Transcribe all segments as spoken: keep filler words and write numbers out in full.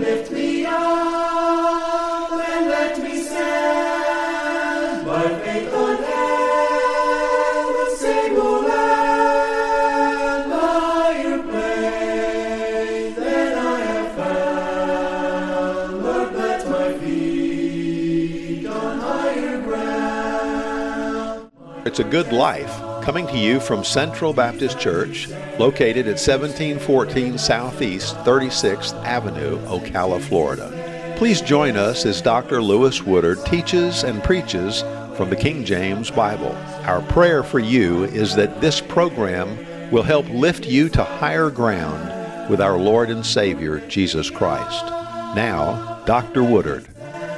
lift me up and let me stand by faith on heaven's stable land, higher place than I have found. Lord, plant my feet on higher ground. It's a Good Life, coming to you from Central Baptist Church, located at seventeen fourteen Southeast thirty-sixth Avenue, Ocala, Florida. Please join us as Doctor Lewis Woodard teaches and preaches from the King James Bible. Our prayer for you is that this program will help lift you to higher ground with our Lord and Savior, Jesus Christ. Now, Doctor Woodard.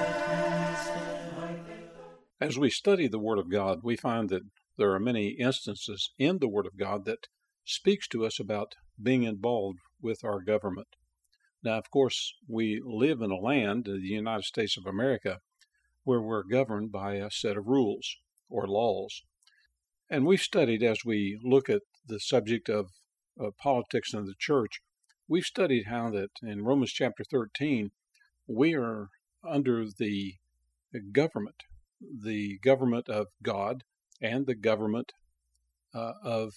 As we study the Word of God, we find that there are many instances in the Word of God that speaks to us about being involved with our government. Now, of course, we live in a land, the United States of America, where we're governed by a set of rules or laws. And we've studied, as we look at the subject of, of politics in the church, we've studied how that in Romans chapter thirteen, we are under the government, the government of God, and the government uh, of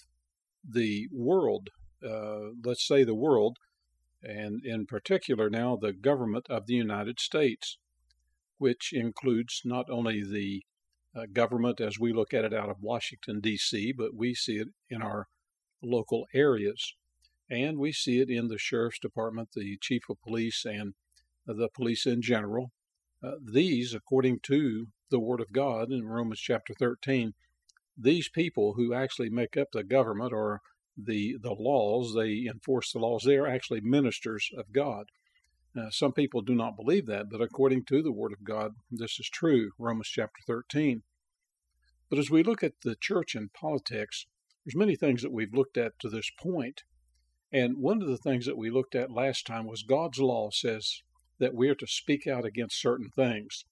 the world, uh, let's say the world, and in particular now the government of the United States, which includes not only the uh, government as we look at it out of Washington, D C, but we see it in our local areas, and we see it in the Sheriff's Department, the Chief of Police, and the police in general. Uh, these, according to the Word of God in Romans chapter thirteen, these people who actually make up the government or the the laws, they enforce the laws, they are actually ministers of God. Now, some people do not believe that, but according to the Word of God, this is true, Romans chapter thirteen. But as we look at the church and politics, there's many things that we've looked at to this point. And one of the things that we looked at last time was God's law says that we are to speak out against certain things.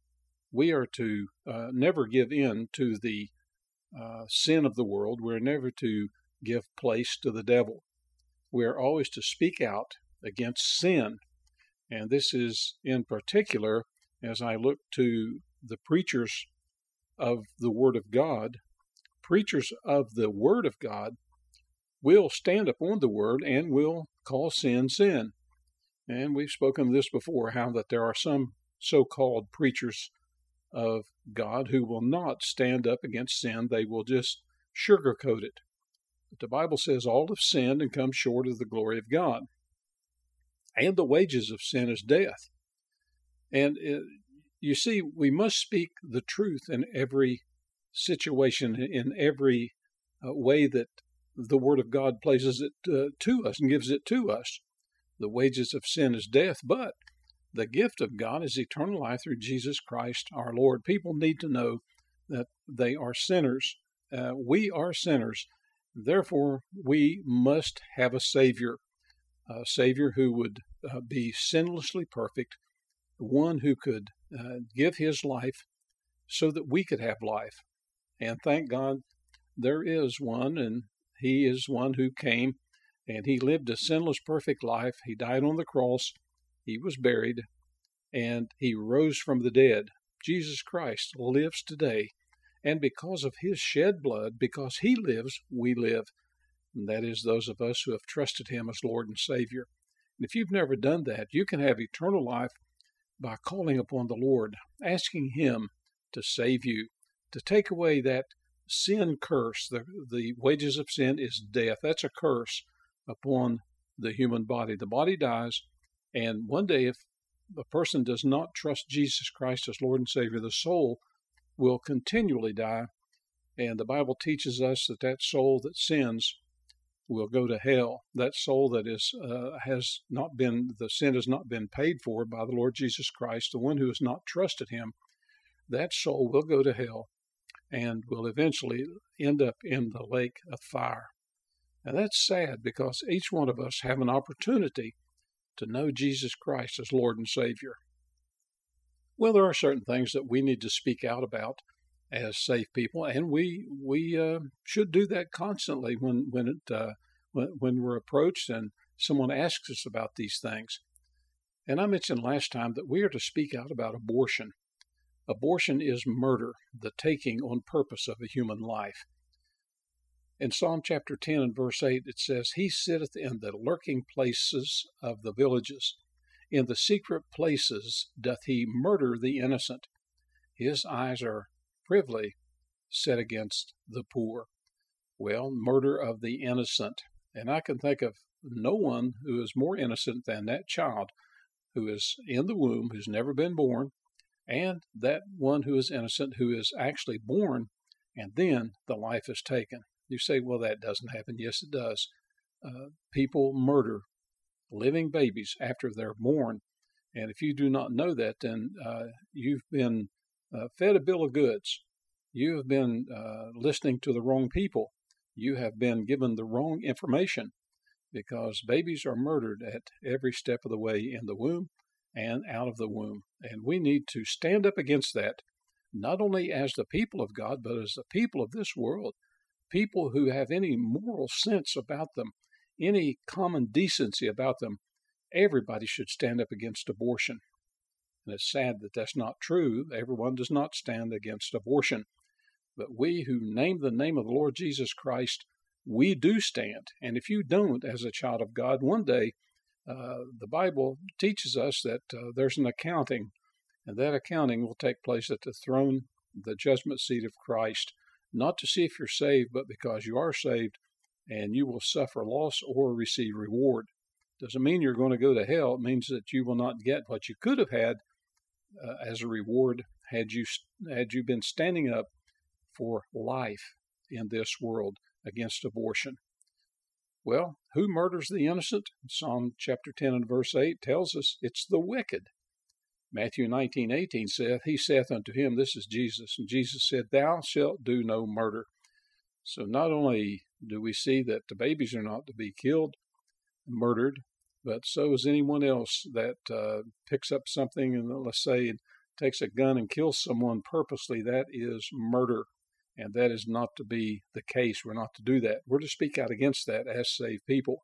We are to uh, never give in to the Uh, sin of the world. We're never to give place to the devil. We're always to speak out against sin. And this is in particular, as I look to the preachers of the Word of God, preachers of the Word of God will stand upon the Word and will call sin, sin. And we've spoken of this before, how that there are some so-called preachers of God who will not stand up against sin. They will just sugarcoat it. But the Bible says all have sinned and come short of the glory of God. And the wages of sin is death. And it, you see, we must speak the truth in every situation, in every uh, way that the Word of God places it uh, to us and gives it to us. The wages of sin is death, but the gift of God is eternal life through Jesus Christ our Lord. People need to know that they are sinners. Uh, we are sinners. Therefore, we must have a Savior, a Savior who would uh, be sinlessly perfect, one who could uh, give his life so that we could have life. And thank God there is one, and he is one who came, and he lived a sinless, perfect life. He died on the cross. He was buried, and he rose from the dead. Jesus Christ lives today, and because of his shed blood, because he lives, we live. And that is those of us who have trusted him as Lord and Savior. And if you've never done that, you can have eternal life by calling upon the Lord, asking him to save you, to take away that sin curse. The, the wages of sin is death. That's a curse upon the human body. The body dies. And one day, if a person does not trust Jesus Christ as Lord and Savior, the soul will continually die. And the Bible teaches us that that soul that sins will go to hell. That soul that is uh, has not been, the sin has not been paid for by the Lord Jesus Christ, the one who has not trusted him, that soul will go to hell and will eventually end up in the lake of fire. And that's sad, because each one of us have an opportunity to know Jesus Christ as Lord and Savior. Well, there are certain things that we need to speak out about as saved people, and we we uh, should do that constantly when when it uh, when, when we're approached and someone asks us about these things. And I mentioned last time that we are to speak out about abortion. Abortion is murder, the taking on purpose of a human life. In Psalm chapter ten and verse eight, it says, He sitteth in the lurking places of the villages. In the secret places doth he murder the innocent. His eyes are privily set against the poor. Well, murder of the innocent. And I can think of no one who is more innocent than that child who is in the womb, who's never been born, and that one who is innocent who is actually born, and then the life is taken. You say, well, that doesn't happen. Yes, it does. Uh, people murder living babies after they're born. And if you do not know that, then uh, you've been uh, fed a bill of goods. You have been uh, listening to the wrong people. You have been given the wrong information, because babies are murdered at every step of the way in the womb and out of the womb. And we need to stand up against that, not only as the people of God, but as the people of this world, people who have any moral sense about them, any common decency about them. Everybody should stand up against abortion. And it's sad that that's not true. Everyone does not stand against abortion. But we who name the name of the Lord Jesus Christ, we do stand. And if you don't, as a child of God, one day uh, the Bible teaches us that uh, there's an accounting, and that accounting will take place at the throne, the judgment seat of Christ, not to see if you're saved, but because you are saved, and you will suffer loss or receive reward. Doesn't mean you're going to go to hell. It means that you will not get what you could have had uh, as a reward had you had you been standing up for life in this world against abortion. Well, who murders the innocent? Psalm chapter ten and verse eight tells us it's the wicked. Matthew nineteen eighteen saith, He saith unto him, this is Jesus, and Jesus said, Thou shalt do no murder. So not only do we see that the babies are not to be killed, murdered, but so is anyone else that uh, picks up something and, let's say, takes a gun and kills someone purposely. That is murder. And that is not to be the case. We're not to do that. We're to speak out against that as saved people.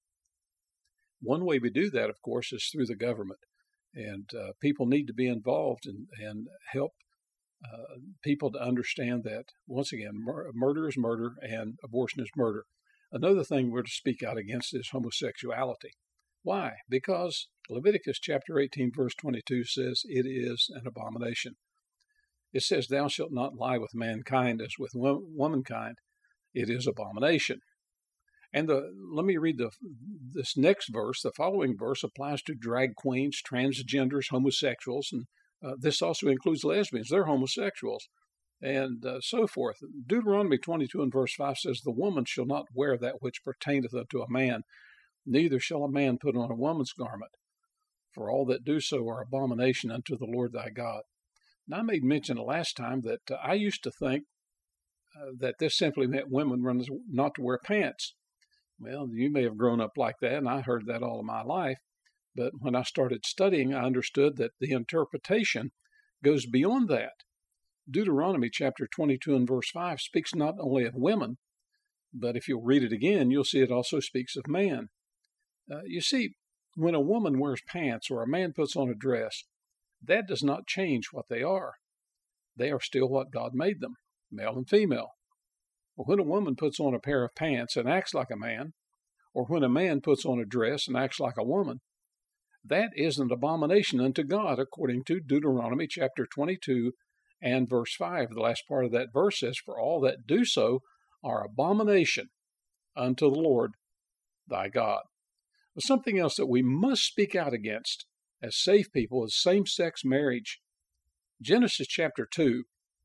One way we do that, of course, is through the government. And uh, people need to be involved and, and help uh, people to understand that, once again, mur- murder is murder and abortion is murder. Another thing we're to speak out against is homosexuality. Why? Because Leviticus chapter eighteen, verse twenty-two says it is an abomination. It says, Thou shalt not lie with mankind as with womankind. It is abomination. And the, let me read the this next verse. The following verse applies to drag queens, transgenders, homosexuals, and uh, this also includes lesbians. They're homosexuals, and uh, so forth. Deuteronomy twenty-two and verse five says, The woman shall not wear that which pertaineth unto a man, neither shall a man put on a woman's garment. For all that do so are abomination unto the Lord thy God. Now, I made mention the last time that uh, I used to think uh, that this simply meant women were not to wear pants. Well, you may have grown up like that, and I heard that all of my life. But when I started studying, I understood that the interpretation goes beyond that. Deuteronomy chapter twenty-two and verse five speaks not only of women, but if you'll read it again, you'll see it also speaks of man. Uh, you see, when a woman wears pants or a man puts on a dress, that does not change what they are. They are still what God made them, male and female. But when a woman puts on a pair of pants and acts like a man, or when a man puts on a dress and acts like a woman, that is an abomination unto God, according to Deuteronomy chapter twenty-two and verse five. The last part of that verse says, For all that do so are abomination unto the Lord thy God. But something else that we must speak out against as saved people is same-sex marriage. Genesis chapter two,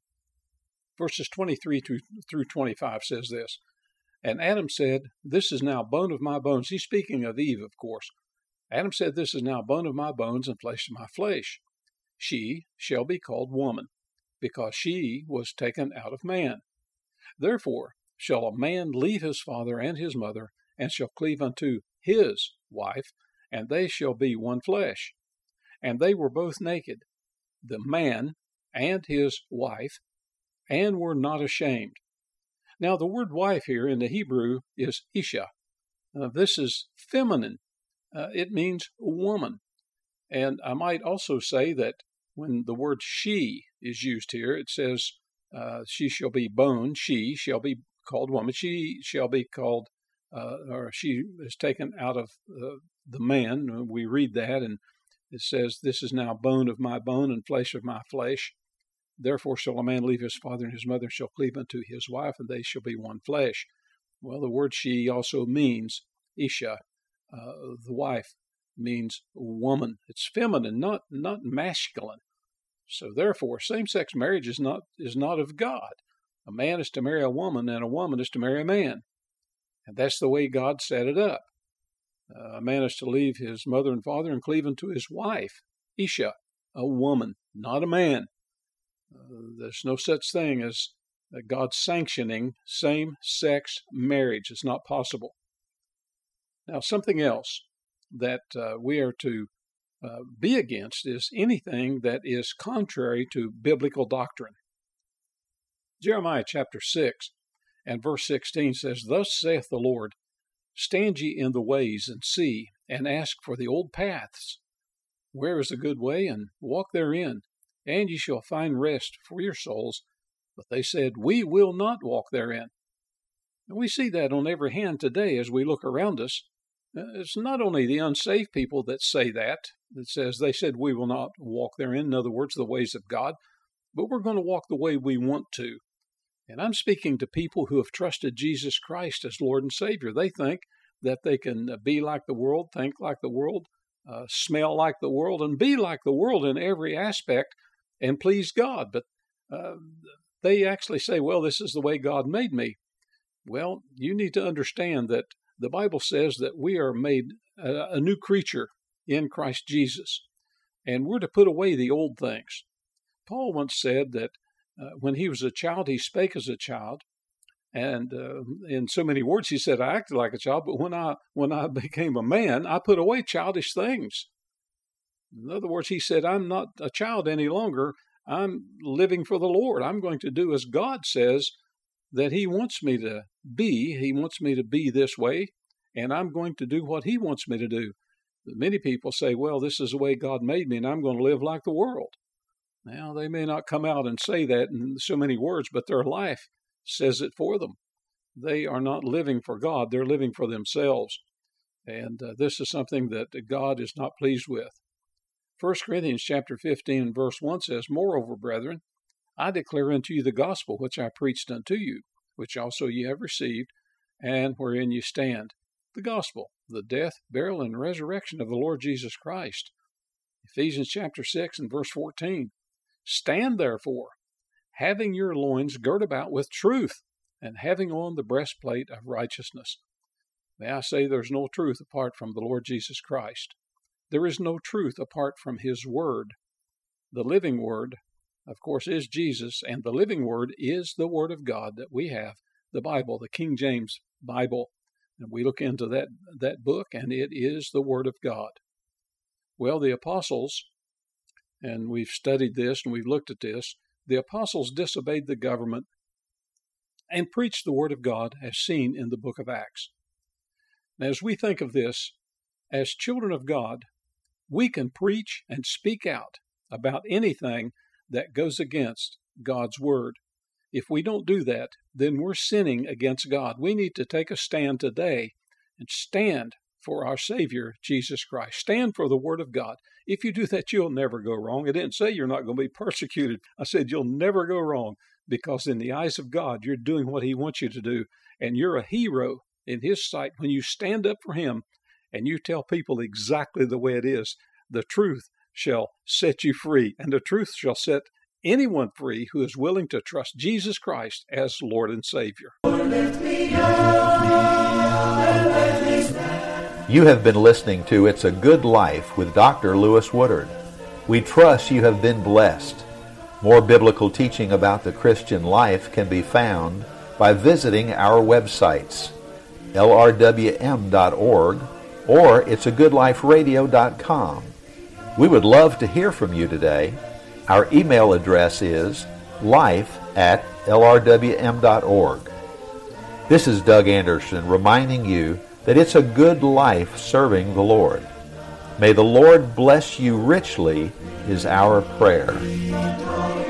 verses twenty-three through twenty-five says this, And Adam said, This is now bone of my bones. He's speaking of Eve, of course. Adam said, This is now bone of my bones and flesh of my flesh. She shall be called woman, because she was taken out of man. Therefore shall a man leave his father and his mother, and shall cleave unto his wife, and they shall be one flesh. And they were both naked, the man and his wife, and were not ashamed. Now the word wife here in the Hebrew is Isha. Uh, this is feminine. Uh, it means woman. And I might also say that when the word she is used here, it says, uh, she shall be bone, she shall be called woman, she shall be called, uh, or she is taken out of uh, the man. We read that, and it says, this is now bone of my bone and flesh of my flesh. Therefore shall a man leave his father and his mother, and shall cleave unto his wife, and they shall be one flesh. Well, the word she also means Isha. Uh, the wife means woman. It's feminine, not not masculine. So therefore, same-sex marriage is not is not of God. A man is to marry a woman, and a woman is to marry a man. And that's the way God set it up. Uh, a man is to leave his mother and father and cleave unto his wife, Isha, a woman, not a man. Uh, there's no such thing as uh, God sanctioning same-sex marriage. It's not possible. Now, something else that uh, we are to uh, be against is anything that is contrary to biblical doctrine. Jeremiah chapter six and verse sixteen says, Thus saith the Lord, Stand ye in the ways and see, and ask for the old paths. Where is the good way? And walk therein, and ye shall find rest for your souls. But they said, We will not walk therein. And we see that on every hand today as we look around us. It's not only the unsafe people that say that, that says they said we will not walk therein, in other words, the ways of God, but we're going to walk the way we want to. And I'm speaking to people who have trusted Jesus Christ as Lord and Savior. They think that they can be like the world, think like the world, uh, smell like the world, and be like the world in every aspect and please God. But uh, they actually say, well, this is the way God made me. Well, you need to understand that the Bible says that we are made a, a new creature in Christ Jesus, and we're to put away the old things. Paul once said that uh, when he was a child, he spake as a child, and uh, in so many words, he said, I acted like a child, but when I when I became a man, I put away childish things. In other words, he said, I'm not a child any longer. I'm living for the Lord. I'm going to do as God says that he wants me to be. He wants me to be this way, and I'm going to do what he wants me to do. But many people say, well, this is the way God made me, and I'm going to live like the world. Now, they may not come out and say that in so many words, but their life says it for them. They are not living for God. They're living for themselves. And uh, this is something that God is not pleased with. First Corinthians chapter fifteen, verse one says, Moreover, brethren, I declare unto you the gospel which I preached unto you, which also ye have received, and wherein ye stand. The gospel, the death, burial, and resurrection of the Lord Jesus Christ. Ephesians chapter six and verse fourteen. Stand therefore, having your loins girt about with truth, and having on the breastplate of righteousness. May I say there's no truth apart from the Lord Jesus Christ. There is no truth apart from his word. The living word, of course, is Jesus, and the living word is the word of God that we have, the Bible, the King James Bible. And we look into that, that book, and it is the word of God. Well, the apostles, and we've studied this and we've looked at this, the apostles disobeyed the government and preached the word of God as seen in the book of Acts. Now, as we think of this, as children of God, we can preach and speak out about anything that goes against God's word. If we don't do that, then we're sinning against God. We need to take a stand today and stand for our Savior, Jesus Christ. Stand for the word of God. If you do that, you'll never go wrong. I didn't say you're not going to be persecuted. I said you'll never go wrong, because in the eyes of God, you're doing what he wants you to do, and you're a hero in his sight when you stand up for him and you tell people exactly the way it is. The truth shall set you free, and the truth shall set anyone free who is willing to trust Jesus Christ as Lord and Savior. You have been listening to It's a Good Life with Doctor Lewis Woodard. We trust you have been blessed. More biblical teaching about the Christian life can be found by visiting our websites, L R W M dot org or it's a good life radio dot com. We would love to hear from you today. Our email address is life at L R W M dot org. This is Doug Anderson reminding you that it's a good life serving the Lord. May the Lord bless you richly is our prayer.